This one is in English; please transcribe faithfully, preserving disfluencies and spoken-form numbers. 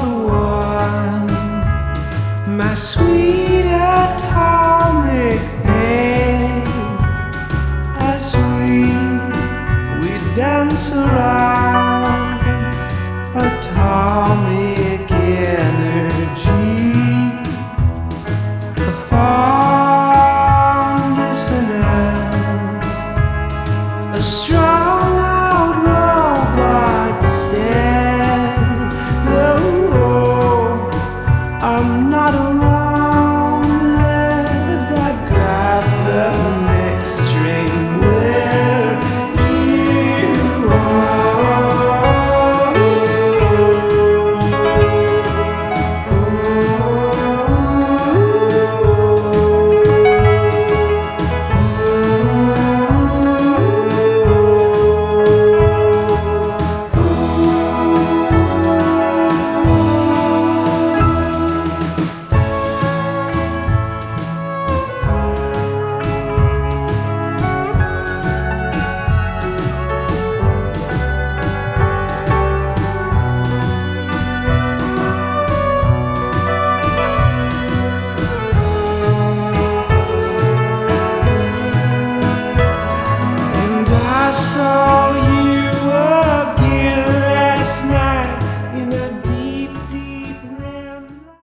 the one, my sweet atomic pain, as we we dance around atomic energy, a fond dissonance, a strung out robot stare. Though I'm not around, let that grab the next string where you I saw